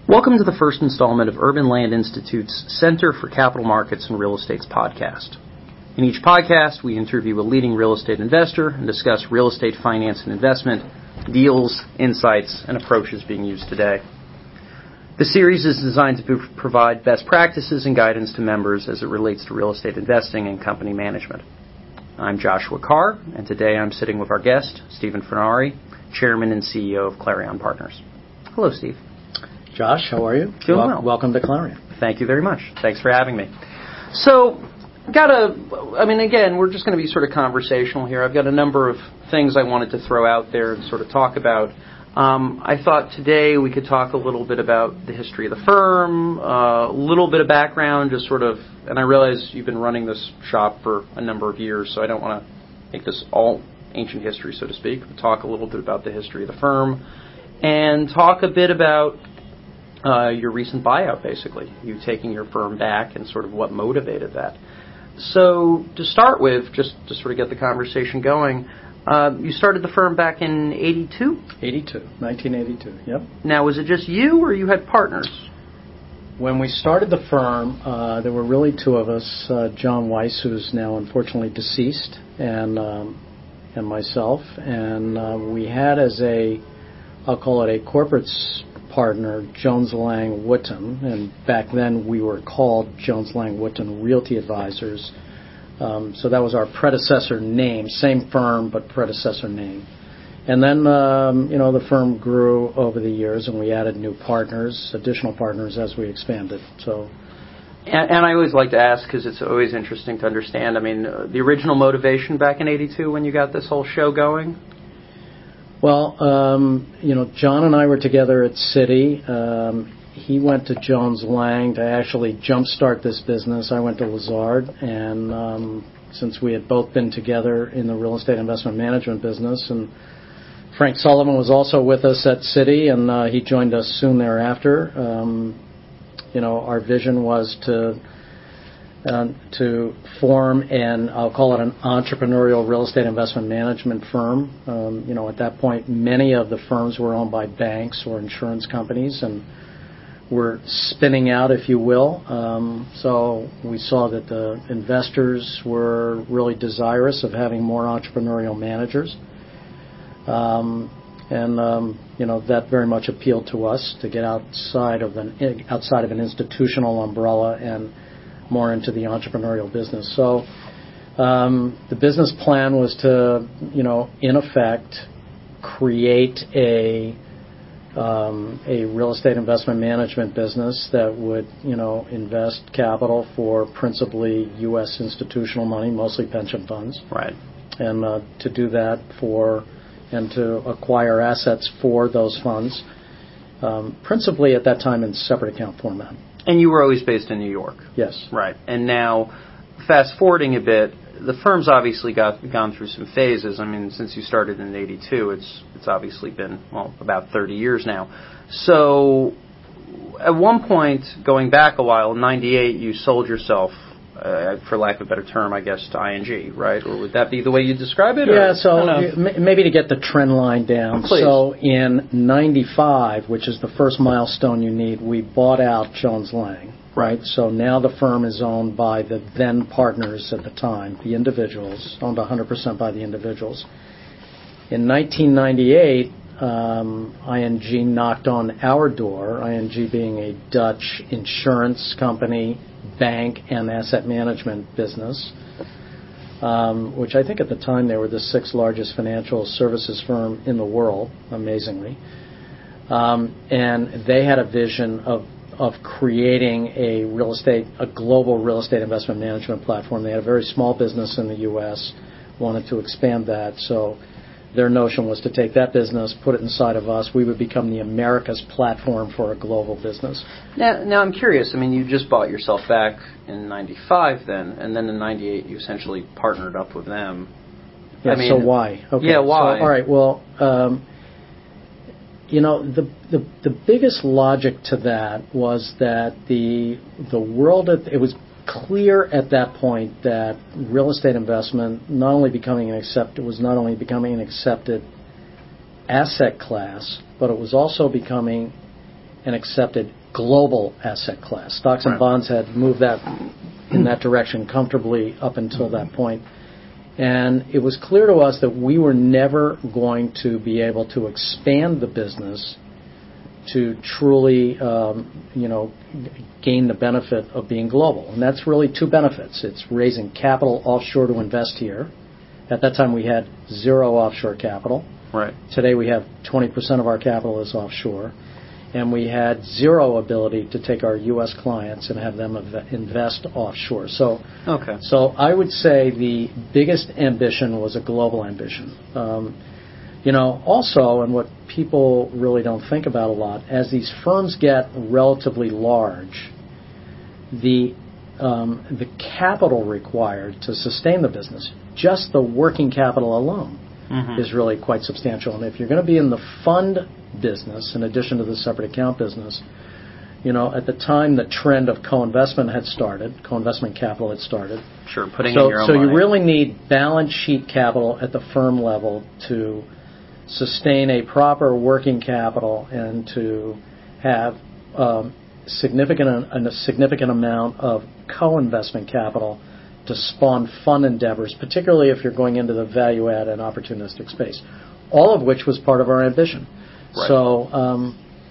Welcome to the first installment of Urban Land Institute's Center for Capital Markets and Real Estate's podcast. In each podcast, we interview a leading real estate investor and discuss real estate finance and investment, deals, insights, and approaches being used today. The series is designed to provide best practices and guidance to members as it relates to real estate investing and company management. I'm Joshua Carr, and today I'm sitting with our guest, Stephen Furnari, Chairman and CEO of Clarion Partners. Hello, Steve. Josh, how are you? Doing well. Welcome to Clarion. Thank you very much. Thanks for having me. So, again, we're just going to be sort of conversational here. I've got a number of things I wanted to throw out there and sort of talk about. I thought today we could talk a little bit about the history of the firm, a little bit of background, just sort of, and I realize you've been running this shop for a number of years, so I don't want to make this all ancient history, so to speak, but talk a little bit about the history of the firm and talk a bit about your recent buyout, basically, you taking your firm back and sort of what motivated that. So to start with, just to sort of get the conversation going, you started the firm back in 1982, yep. Now, was it just you or you had partners? When we started the firm, there were really two of us, John Weiss, who's now unfortunately deceased, and myself. And we had I'll call it a corporate partner, Jones Lang Wootton, and back then we were called Jones Lang Wootton Realty Advisors. So that was our predecessor name, same firm but predecessor name. And then the firm grew over the years, and we added additional partners as we expanded. So. And I always like to ask, because it's always interesting to understand. I mean, the original motivation back in '82 when you got this whole show going. Well, John and I were together at Citi. He went to Jones Lang to actually jumpstart this business. I went to Lazard, and since we had both been together in the real estate investment management business, and Frank Sullivan was also with us at Citi, and he joined us soon thereafter. Our vision was to form I'll call it an entrepreneurial real estate investment management firm. At that point, many of the firms were owned by banks or insurance companies, and were spinning out, if you will. So we saw that the investors were really desirous of having more entrepreneurial managers. That very much appealed to us to get outside of an institutional umbrella and more into the entrepreneurial business. So the business plan was to, in effect, create a real estate investment management business that would, invest capital for principally U.S. institutional money, mostly pension funds. Right. And to do that and to acquire assets for those funds, principally at that time in separate account format. And you were always based in New York. Yes. Right. And now, fast forwarding a bit, the firm's obviously gone through some phases. I mean, since you started in '82, it's obviously been, about 30 years now. So, at one point, going back a while, in '98, you sold yourself, for lack of a better term, I guess, to ING, right? Or would that be the way you describe it? Yeah, so maybe to get the trend line down. Please. So in '95, which is the first milestone you need, we bought out Jones Lang, right? So now the firm is owned by the then partners at the time, the individuals, owned 100% by the individuals. In 1998, ING knocked on our door, ING being a Dutch insurance company, bank, and asset management business, which I think at the time they were the 6th largest financial services firm in the world, amazingly. And they had a vision of creating a global real estate investment management platform. They had a very small business in the U.S., wanted to expand that, so their notion was to take that business, put it inside of us. We would become the America's platform for a global business. Now I'm curious. I mean, you just bought yourself back in '95 then, and then in '98 you essentially partnered up with them. Yeah, so why? Okay. Yeah, why? So, all right, well, the biggest logic to that was that the world, it was clear at that point that real estate investment was not only becoming an accepted asset class, but it was also becoming an accepted global asset class. Stocks and Right. bonds had moved that in that direction comfortably up until that point. And it was clear to us that we were never going to be able to expand the business to truly, gain the benefit of being global. And that's really two benefits. It's raising capital offshore to invest here. At that time, we had zero offshore capital. Right. Today, we have 20% of our capital is offshore. And we had zero ability to take our U.S. clients and have them invest offshore. So I would say the biggest ambition was a global ambition. Also, and what people really don't think about a lot, as these firms get relatively large, the capital required to sustain the business, just the working capital alone, is really quite substantial. And if you're going to be in the fund business, in addition to the separate account business, at the time the trend of co-investment capital had started. Sure, putting in your own money. So you really need balance sheet capital at the firm level to sustain a proper working capital and to have a significant amount of co-investment capital to spawn fund endeavors, particularly if you're going into the value-add and opportunistic space, all of which was part of our ambition. Right.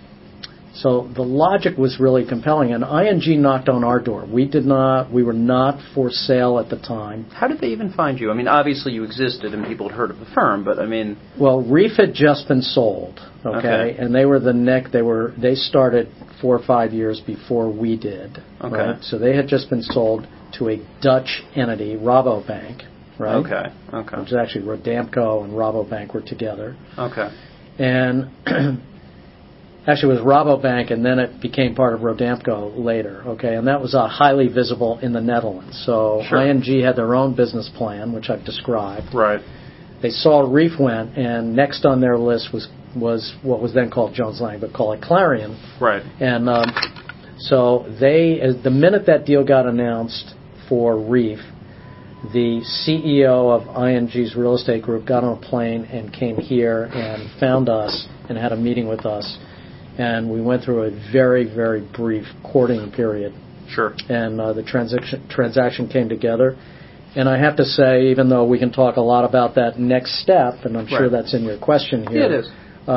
So the logic was really compelling, and ING knocked on our door. We were not for sale at the time. How did they even find you? I mean, obviously you existed and people had heard of the firm, but I mean... Well, Reef had just been sold, okay? And they were they started 4 or 5 years before we did. Okay. Right? So they had just been sold to a Dutch entity, Rabobank, right? Okay. Which is actually Rodamco and Rabobank were together. Okay. And actually, it was Rabobank, and then it became part of Rodamco later, okay? And that was highly visible in the Netherlands. So Sure. ING had their own business plan, which I've described. Right. They saw Reef went, and next on their list was what was then called Jones Lang, but call it Clarion. Right. And so the minute that deal got announced for Reef, the CEO of ING's real estate group got on a plane and came here and found us and had a meeting with us. And we went through a very, very brief courting period. Sure. And the transaction came together. And I have to say, even though we can talk a lot about that next step, and I'm sure that's in your question here. Yeah, it is.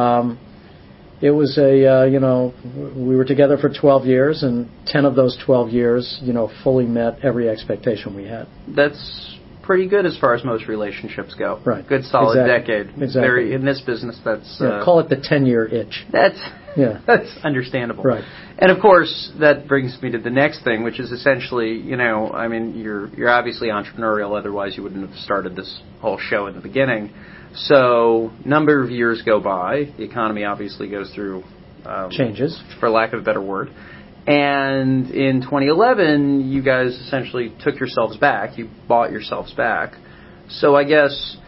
It was we were together for 12 years, and 10 of those 12 years, fully met every expectation we had. That's pretty good as far as most relationships go. Right. Good solid decade. Exactly. In this business, that's... call it the 10-year itch. That's understandable. Right. And of course, that brings me to the next thing, which is essentially, you're obviously entrepreneurial, otherwise you wouldn't have started this whole show in the beginning. So, number of years go by. The economy obviously goes through... changes. For lack of a better word. And in 2011, you guys essentially took yourselves back. You bought yourselves back. So I guess,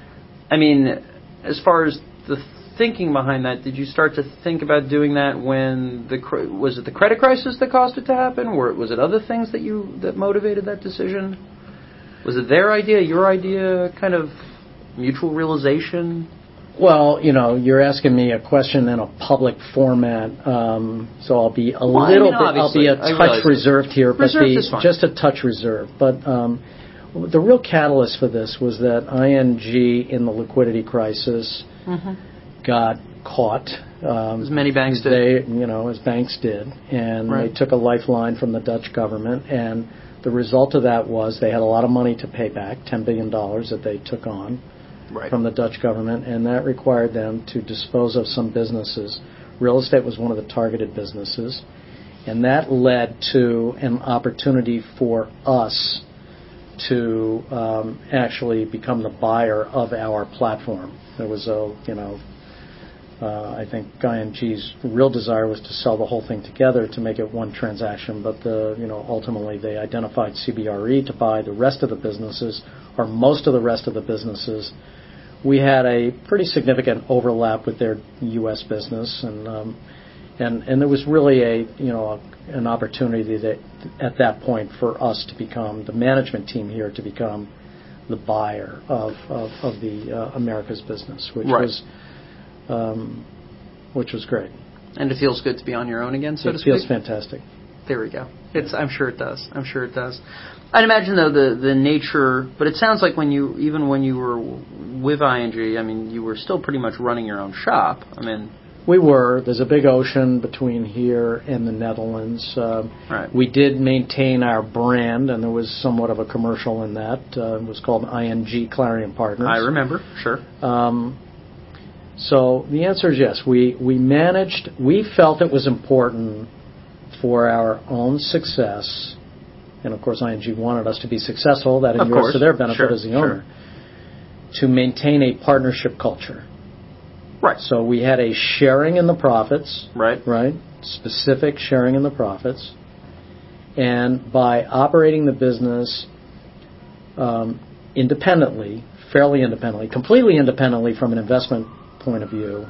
as far as the thinking behind that, did you start to think about doing that when was it the credit crisis that caused it to happen, or was it other things that motivated that decision? Was it their idea, your idea, kind of mutual realization? Well, you're asking me a question in a public format, so I'll be I'll be a touch reserved here, but just a touch reserved. But the real catalyst for this was that ING in the liquidity crisis got caught. As many banks did. As banks did, and they took a lifeline from the Dutch government, and the result of that was they had a lot of money to pay back, $10 billion that they took on. Right. From the Dutch government, and that required them to dispose of some businesses. Real estate was one of the targeted businesses, and that led to an opportunity for us to actually become the buyer of our platform. There was I think ING's real desire was to sell the whole thing together to make it one transaction, but ultimately they identified CBRE to buy the rest of the businesses, or most of the rest of the businesses. We had a pretty significant overlap with their U.S. business, and there was really an opportunity at that point for us to become the management team here to become the buyer of the Americas business, which was great. And it feels good to be on your own again, so to speak? It feels fantastic. There we go. I'm sure it does. I'd imagine, though, the nature, but it sounds like even when you were with ING, I mean, you were still pretty much running your own shop. I mean, we were. There's a big ocean between here and the Netherlands. Right. We did maintain our brand, and there was somewhat of a commercial in that. It was called ING Clarion Partners. I remember, sure. So the answer is yes. We felt it was important for our own success, and of course ING wanted us to be successful, that inures to their benefit as the owner, to maintain a partnership culture. Right. So we had a sharing in the profits. Right. Right. Specific sharing in the profits. And by operating the business independently, fairly independently, completely independently from an investment point of view,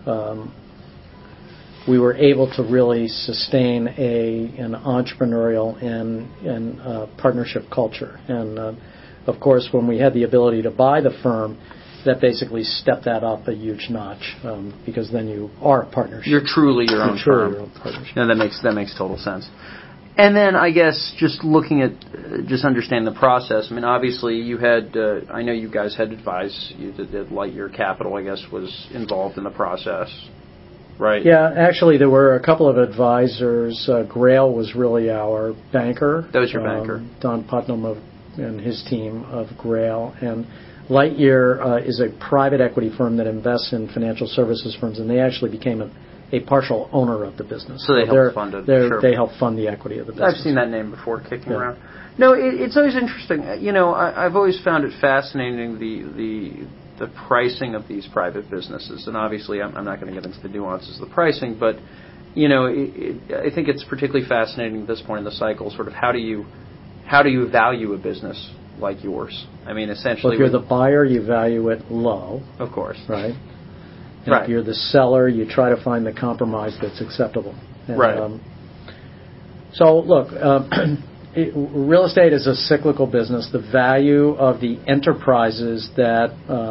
we were able to really sustain an entrepreneurial and partnership culture. And of course, when we had the ability to buy the firm, that basically stepped that up a huge notch, because then you are a partnership. You're truly your own firm. Your own partnership. Yeah, that makes total sense. And then I guess just looking at just understanding the process. I mean, obviously you had. I know you guys had advice. You did Lightyear Capital, I guess, was involved in the process, right? Yeah, actually there were a couple of advisors. Grail was really our banker. That was your banker. Don Putnam and his team of Grail. And Lightyear is a private equity firm that invests in financial services firms, and they actually became a partial owner of the business. So they helped fund it. Sure. They help fund the equity of the business. I've seen that name before kicking around. No, it's always interesting. You know, I've always found it fascinating the pricing of these private businesses, and obviously I'm not going to get into the nuances of the pricing, but you know, I think it's particularly fascinating at this point in the cycle. Sort of how do you value a business like yours? I mean, essentially, well, if you're the buyer, you value it low. Of course. Right. And if you're the seller, you try to find the compromise that's acceptable. And, right. So, look, real estate is a cyclical business. The value of the enterprises that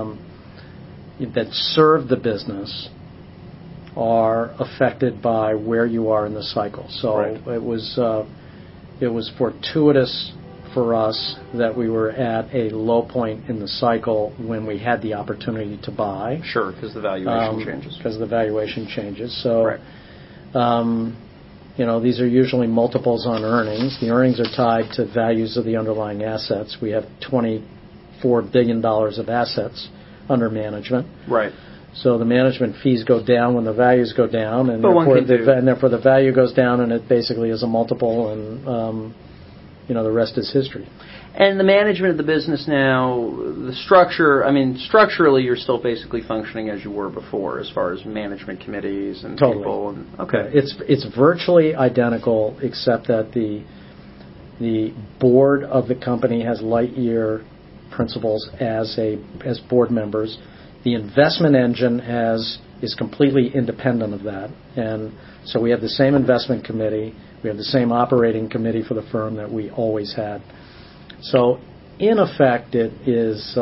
serve the business are affected by where you are in the cycle. So it was fortuitous for us that we were at a low point in the cycle when we had the opportunity to buy. Sure, because the valuation changes. Because the valuation changes. So, you know, these are usually multiples on earnings. The earnings are tied to values of the underlying assets. We have $24 billion of assets under management. Right. So the management fees go down when the values go down, and therefore the value goes down, and it basically is a multiple, and you know, the rest is history. And the management of the business now, the structure, I mean, structurally you're still basically functioning as you were before as far as management committees and people. And, okay. It's virtually identical, except that the board of the company has Lightyear principals as board members. The investment engine is completely independent of that. And so we have the same investment committee. We have the same operating committee for the firm that we always had. So, in effect, it is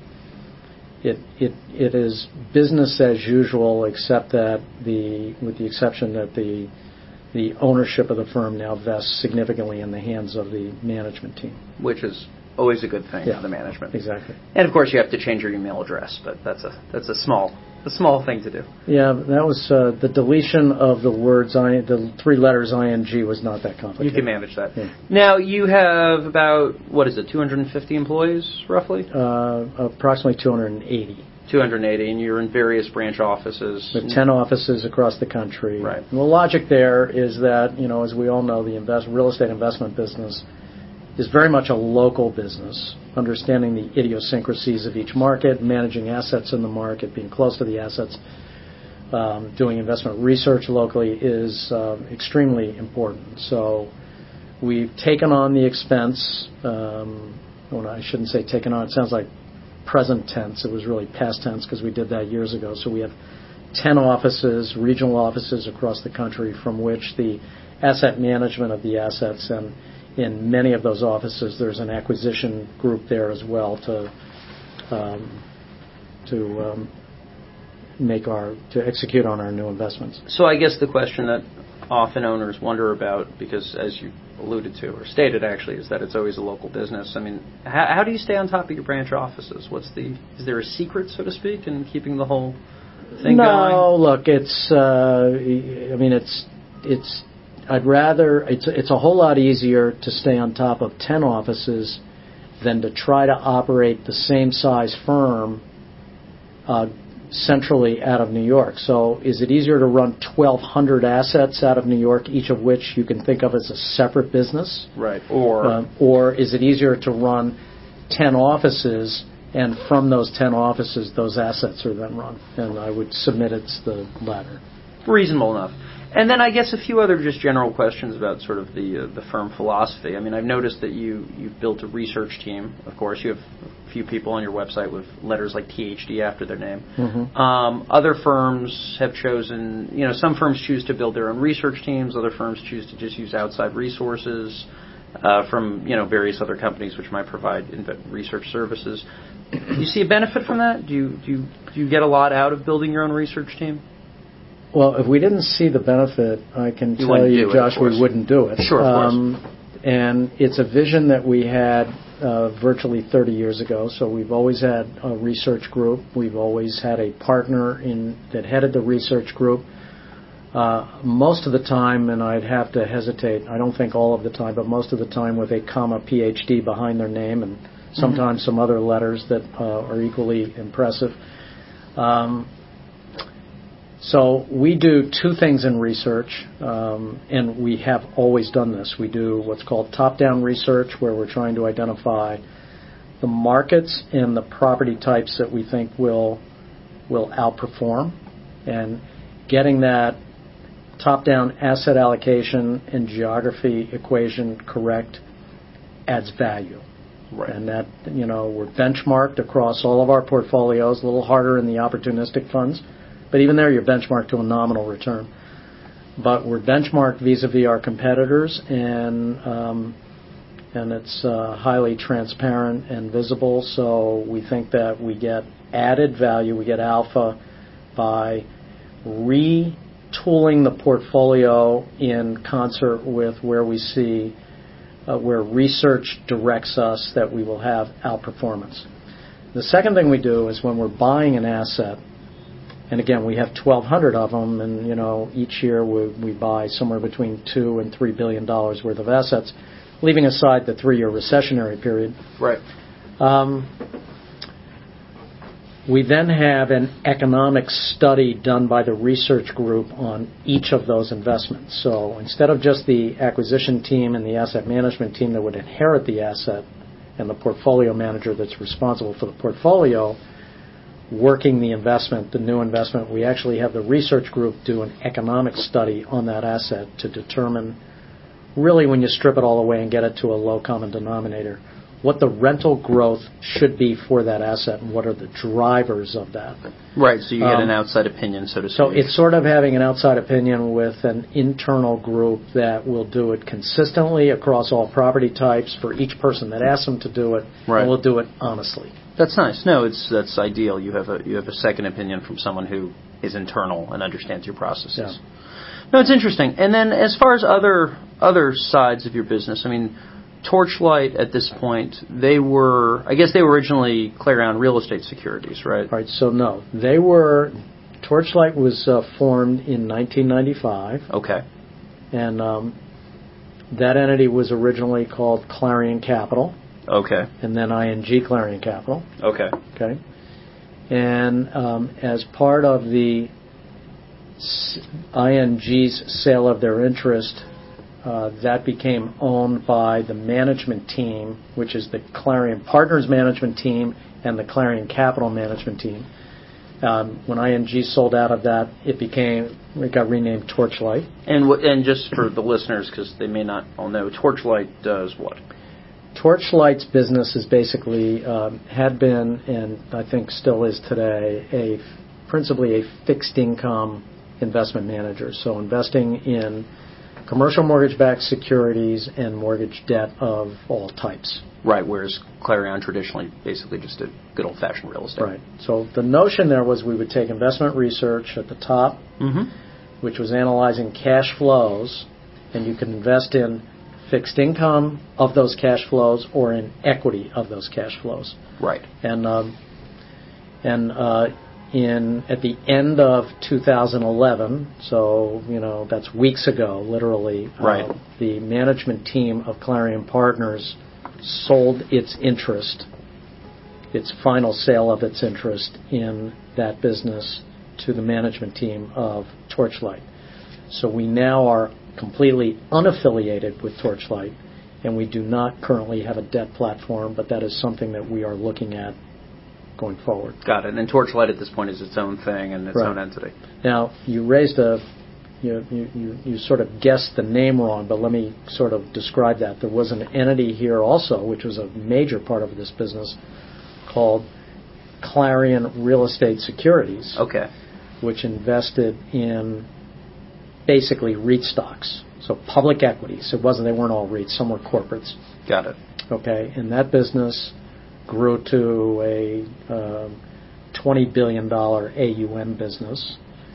business as usual, except that with the exception that the ownership of the firm now vests significantly in the hands of the management team, which is always a good thing for the management. Exactly. And of course, you have to change your email address, but that's a small thing to do. Yeah, that was the deletion of the words, the three letters ING was not that complicated. You can manage that. Yeah. Now, you have about, 250 employees, roughly? Approximately 280. 280, and you're in various branch offices. With 10 offices across the country. Right. And the logic there is that, you know, as we all know, the real estate investment business is very much a local business, understanding the idiosyncrasies of each market, managing assets in the market, being close to the assets, doing investment research locally is extremely important. So we've taken on the expense. I shouldn't say taken on. It sounds like present tense. It was really past tense because we did that years ago. So we have 10 offices, regional offices across the country from which the asset management of the assets, and in many of those offices there's an acquisition group there as well to to execute on our new investments. So I guess the question that often owners wonder about, because as you alluded to or stated actually, is that it's always a local business. I mean, how do you stay on top of your branch offices? Is there a secret, so to speak, in keeping the whole thing going? No, look, it's a whole lot easier to stay on top of 10 offices than to try to operate the same size firm centrally out of New York. So is it easier to run 1,200 assets out of New York, each of which you can think of as a separate business? Right. Or is it easier to run 10 offices, and from those 10 offices, those assets are then run? And I would submit it's the latter. Reasonable enough. And then I guess a few other just general questions about sort of the firm philosophy. I mean, I've noticed that you've built a research team. Of course, you have a few people on your website with letters like THD after their name. Mm-hmm. Other firms have chosen, some firms choose to build their own research teams. Other firms choose to just use outside resources from, various other companies which might provide research services. Do you see a benefit from that? Do you get a lot out of building your own research team? Well, if we didn't see the benefit, I can tell you, Josh, we wouldn't do it. Sure, of course. And it's a vision that we had virtually 30 years ago. So we've always had a research group. We've always had a partner that headed the research group. Most of the time, and I'd have to hesitate, I don't think all of the time, but most of the time with a comma PhD behind their name, and sometimes some other letters that are equally impressive. So we do two things in research, and we have always done this. We do what's called top-down research, where we're trying to identify the markets and the property types that we think will outperform, and getting that top-down asset allocation and geography equation correct adds value. Right. And that, we're benchmarked across all of our portfolios, a little harder in the opportunistic funds. But even there, you're benchmarked to a nominal return. But we're benchmarked vis-a-vis our competitors, and it's highly transparent and visible. So we think that we get added value, we get alpha by retooling the portfolio in concert with where we see where research directs us that we will have outperformance. The second thing we do is when we're buying an asset. And again, we have 1,200 of them, and each year we buy somewhere between $2 and $3 billion worth of assets, leaving aside the 3-year recessionary period. Right. We then have an economic study done by the research group on each of those investments. So instead of just the acquisition team and the asset management team that would inherit the asset, and the portfolio manager that's responsible for the portfolio working the investment, the new investment, we actually have the research group do an economic study on that asset to determine, really when you strip it all away and get it to a low common denominator, what the rental growth should be for that asset and what are the drivers of that. Right, so you get an outside opinion, so to speak. So it's sort of having an outside opinion with an internal group that will do it consistently across all property types for each person that asks them to do it, right. And will do it honestly. That's nice. No, that's ideal. You have a second opinion from someone who is internal and understands your processes. Yeah. No, it's interesting. And then as far as other sides of your business, I mean, Torchlight at this point, they were originally Clarion Real Estate Securities, right? Right. So no, Torchlight was formed in 1995. Okay. And that entity was originally called Clarion Capital. Okay. And then ING Clarion Capital. Okay. Okay. And as part of the ING's sale of their interest, that became owned by the management team, which is the Clarion Partners management team and the Clarion Capital management team. When ING sold out of that, it got renamed Torchlight. And just for the listeners, because they may not all know, Torchlight does what? Torchlight's business is basically had been, and I think still is today, principally a fixed income investment manager. So investing in commercial mortgage-backed securities and mortgage debt of all types. Right, whereas Clarion traditionally basically just did good old-fashioned real estate. Right. So the notion there was we would take investment research at the top, which was analyzing cash flows, and you could invest in fixed income of those cash flows or in equity of those cash flows. Right. And at the end of 2011, so that's weeks ago, literally. Right. The management team of Clarion Partners sold its interest, its final sale of its interest in that business to the management team of Torchlight. So we now are completely unaffiliated with Torchlight, and we do not currently have a debt platform, but that is something that we are looking at going forward. Got it. And Torchlight at this point is its own thing and its own entity. Now, you raised you sort of guessed the name wrong, but let me sort of describe that. There was an entity here also, which was a major part of this business, called Clarion Real Estate Securities. Okay. Which invested in basically REIT stocks, so public equities. They weren't all REITs, some were corporates. Got it. Okay, and that business grew to a $20 billion AUM business.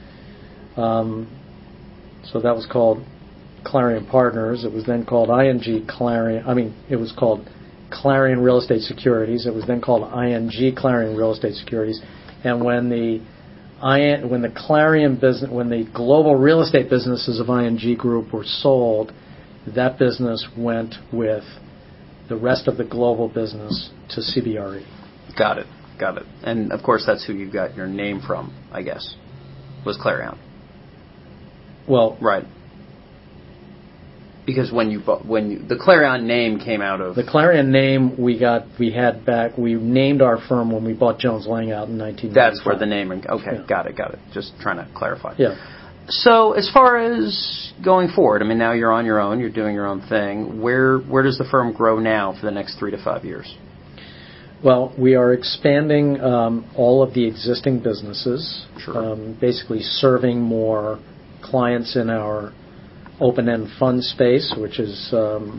So that was called Clarion Partners. It was then called it was called Clarion Real Estate Securities. It was then called ING Clarion Real Estate Securities. And when the Clarion business, when the global real estate businesses of ING Group were sold, that business went with the rest of the global business to CBRE. Got it. And of course, that's who you got your name from, I guess, was Clarion. Well, right. Because the Clarion name came out of the Clarion name we named our firm when we bought Jones Lang out in 1995. That's where the name. Okay, yeah. Got it. Just trying to clarify. Yeah. So as far as going forward, I mean, now you're on your own, you're doing your own thing. Where does the firm grow now for the next 3 to 5 years? Well, we are expanding all of the existing businesses. Sure. Basically serving more clients in our open-end fund space, which is,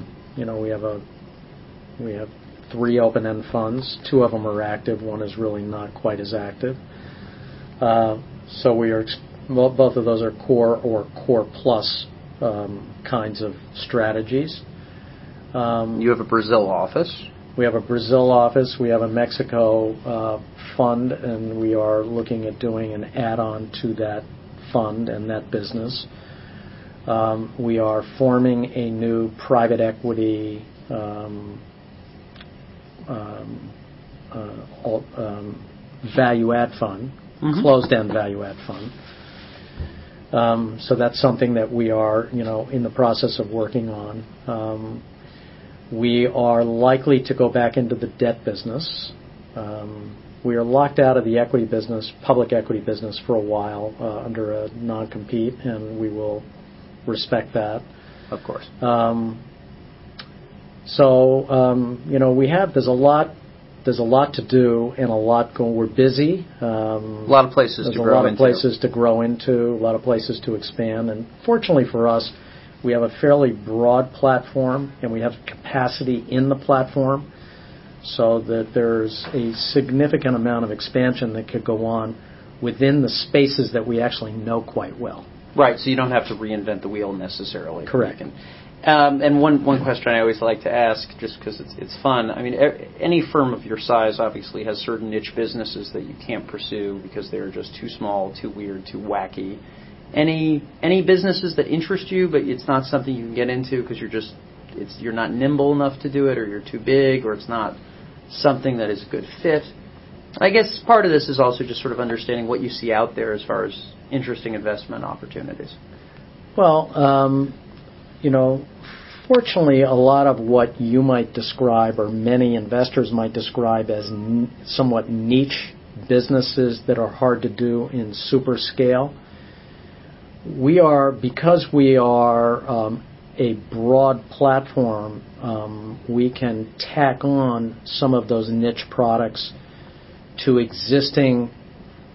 we have 3 open-end funds. 2 of them are active. 1 is really not quite as active. So we are, both of those are core or core plus kinds of strategies. You have a Brazil office. We have a Brazil office. We have a Mexico fund, and we are looking at doing an add-on to that fund and that business. We are forming a new private equity value-add fund, closed-end value-add fund. So that's something that we are, in the process of working on. We are likely to go back into the debt business. We are locked out of the equity business, public equity business, for a while under a non-compete, and we will respect that. Of course. There's a lot to do and a lot going. We're busy. A lot of places to grow into. There's a lot of places to grow into, a lot of places to expand, and fortunately for us, we have a fairly broad platform, and we have capacity in the platform, so that there's a significant amount of expansion that could go on within the spaces that we actually know quite well. Right, so you don't have to reinvent the wheel necessarily. Correct. And one question I always like to ask, just because it's fun, I mean, any firm of your size obviously has certain niche businesses that you can't pursue because they're just too small, too weird, too wacky. Any businesses that interest you, but it's not something you can get into because you're not nimble enough to do it, or you're too big, or it's not something that is a good fit? I guess part of this is also just sort of understanding what you see out there as far as interesting investment opportunities. Well, fortunately, a lot of what you might describe, or many investors might describe as somewhat niche businesses that are hard to do in super scale, because we are a broad platform, we can tack on some of those niche products to existing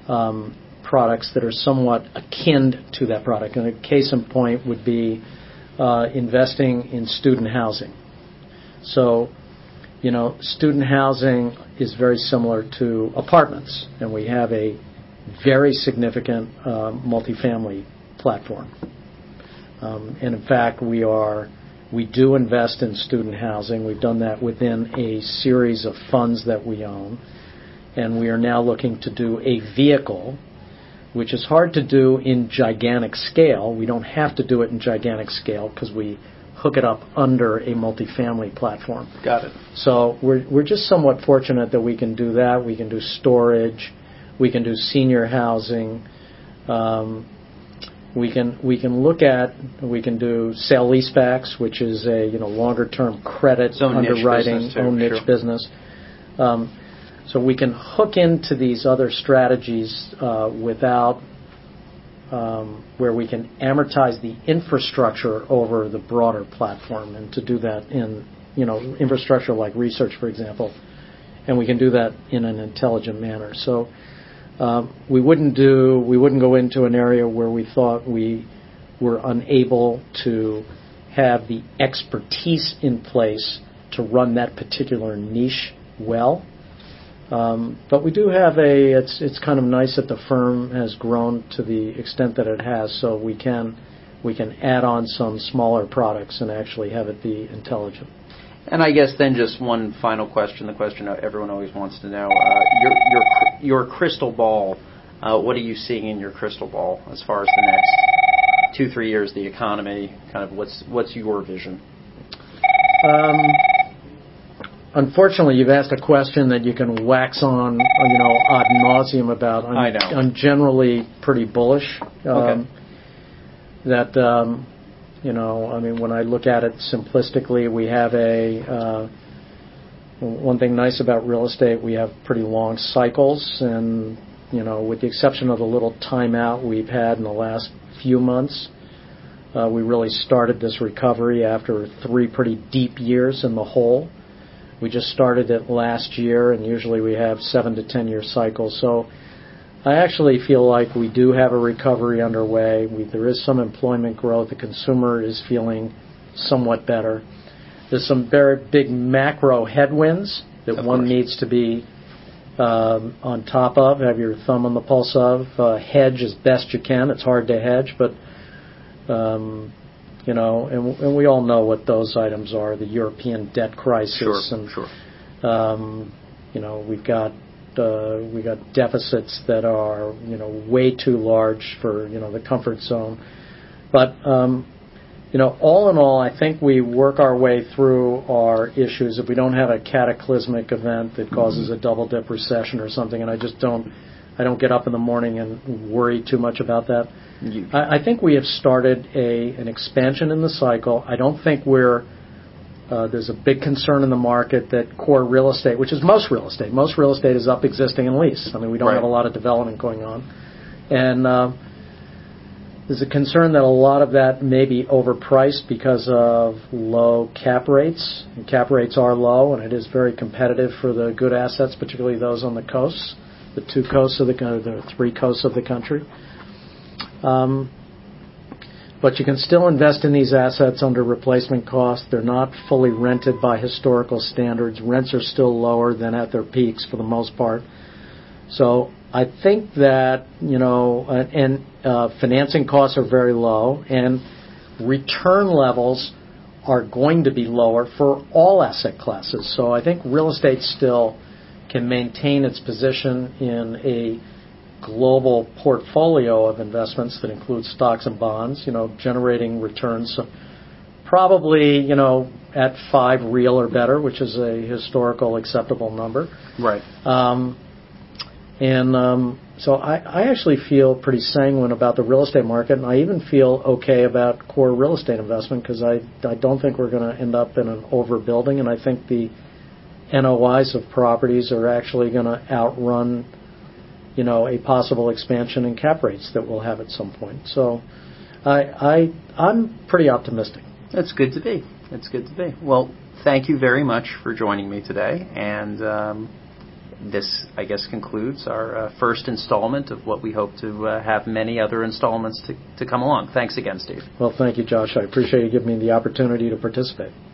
products that are somewhat akin to that product. And a case in point would be investing in student housing. So, student housing is very similar to apartments, and we have a very significant multifamily platform. And in fact, we do invest in student housing. We've done that within a series of funds that we own, and we are now looking to do a vehicle, which is hard to do in gigantic scale. We don't have to do it in gigantic scale because we hook it up under a multifamily platform. Got it. So we're just somewhat fortunate that we can do that. We can do storage. We can do senior housing. We can do sale leasebacks, which is a longer term credit underwriting own niche business. So we can hook into these other strategies without where we can amortize the infrastructure over the broader platform, and to do that in infrastructure like research, for example, and we can do that in an intelligent manner. So we wouldn't go into an area where we thought we were unable to have the expertise in place to run that particular niche well. But we do have it's kind of nice that the firm has grown to the extent that it has, so we can add on some smaller products and actually have it be intelligent. And I guess then just one final question, the question everyone always wants to know, your crystal ball, what are you seeing in your crystal ball as far as the next 2-3 years, the economy, kind of what's your vision? Unfortunately, you've asked a question that you can wax on, ad nauseum about. I know. I'm generally pretty bullish. Okay. When I look at it simplistically, we have one thing nice about real estate, we have pretty long cycles, and, with the exception of the little timeout we've had in the last few months, we really started this recovery after 3 pretty deep years in the hole. We just started it last year, and usually we have 7 to 10 year cycles. So I actually feel like we do have a recovery underway. There is some employment growth. The consumer is feeling somewhat better. There's some very big macro headwinds that one needs to be on top of, have your thumb on the pulse of, hedge as best you can. It's hard to hedge, but and we all know what those items are, the European debt crisis. Sure. We've got deficits that are, way too large for, the comfort zone. But, all in all, I think we work our way through our issues. If we don't have a cataclysmic event that causes a double-dip recession or something, and I don't get up in the morning and worry too much about that. I think we have started an expansion in the cycle. I don't think there's a big concern in the market that core real estate, which is most real estate is up, existing, and leased. We don't have a lot of development going on. And there's a concern that a lot of that may be overpriced because of low cap rates. And cap rates are low, and it is very competitive for the good assets, particularly those on the coasts, the 3 coasts of the country. But you can still invest in these assets under replacement cost. They're not fully rented by historical standards. Rents are still lower than at their peaks for the most part. So I think that, financing costs are very low, and return levels are going to be lower for all asset classes. So I think real estate still can maintain its position in a global portfolio of investments that includes stocks and bonds, generating returns probably, at 5 real or better, which is a historical acceptable number. Right. So I actually feel pretty sanguine about the real estate market, and I even feel okay about core real estate investment because I don't think we're going to end up in an overbuilding, and I think the NOIs of properties are actually going to outrun a possible expansion in cap rates that we'll have at some point. So I'm pretty optimistic. That's good to be. Well, thank you very much for joining me today, and this, I guess, concludes our first installment of what we hope to have many other installments to come along. Thanks again, Steve. Well, thank you, Josh. I appreciate you giving me the opportunity to participate.